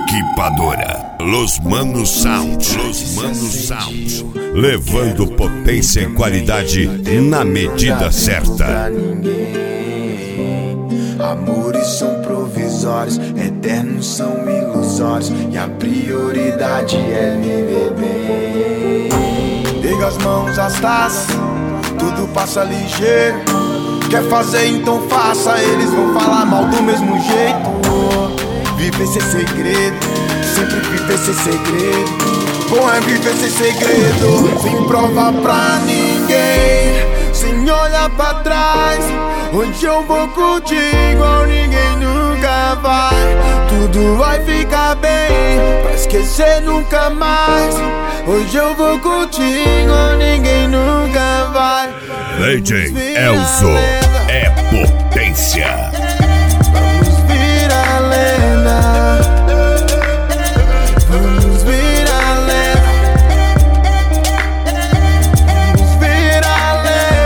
Equipadora Los Manos Sound, Los Manos Sound, levando potência e qualidade na medida certa. Amores são provisórios, eternos são ilusórios, e a prioridade é viver bem. Pega as mãos, as taças, tudo passa ligeiro. Quer fazer, então faça, eles vão falar mal do mesmo jeito. Viver sem segredo, sempre viver sem segredo. Bom é viver sem segredo, sem prova pra ninguém, sem olhar pra trás. Hoje eu vou curtir igual ninguém nunca vai. Tudo vai ficar bem, pra esquecer nunca mais. Hoje eu vou curtir igual ninguém nunca vai. DJ Elzo é potência. Vamos virar lenda. Vamos virar lenda. Vamos virar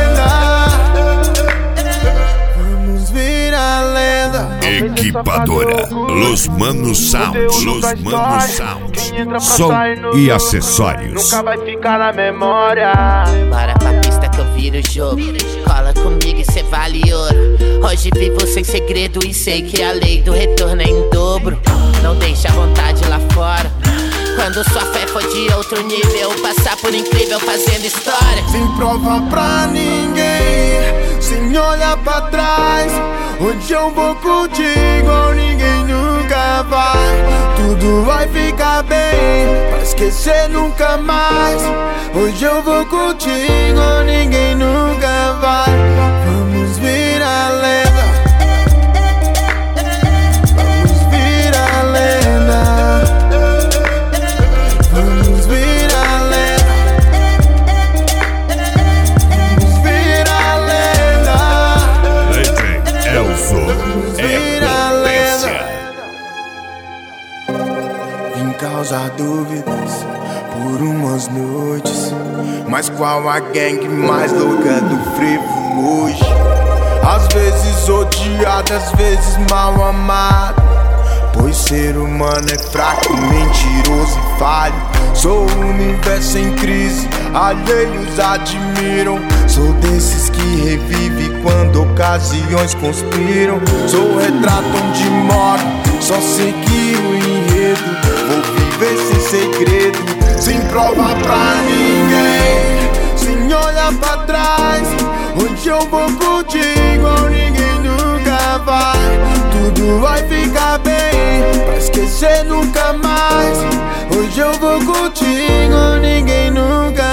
lenda. Vamos virar lenda. Equipadora Los Manos Sound, Los Manos Sound, som e acessórios. Nunca vai ficar na memória. Bora pra pista que eu viro o jogo. Cola comigo e cê vale ouro. Hoje vivo sem segredo e sei que a lei do retorno é em dobro. Não deixa a vontade lá fora. Quando sua fé for de outro nível, passar por incrível fazendo história. Sem prova pra ninguém, sem olhar pra trás. Hoje eu vou curtir igual ninguém nunca vai. Tudo vai ficar bem, pra esquecer nunca mais. Hoje eu vou curtir igual ninguém nunca vai. Vamos virar lenda. Vamos virar lenda. Vamos virar lenda. Vamos virar lenda. DJ Elzo é potência. Vim causar dúvidas por umas noites, mas qual a gangue mais louca do frevo hoje? Às vezes odiado, às vezes mal amado, pois ser humano é fraco, mentiroso e falho. Sou o universo em crise, alheios admiram. Sou desses que revive quando ocasiões conspiram. Sou o retrato onde moro, só seguir o enredo. Vou viver sem segredo, sem prova pra ninguém, sem olhar pra trás. Hoje eu vou curtir igual ninguém nunca vai. Tudo vai ficar bem, pra esquecer nunca mais. Hoje eu vou curtir igual ninguém nunca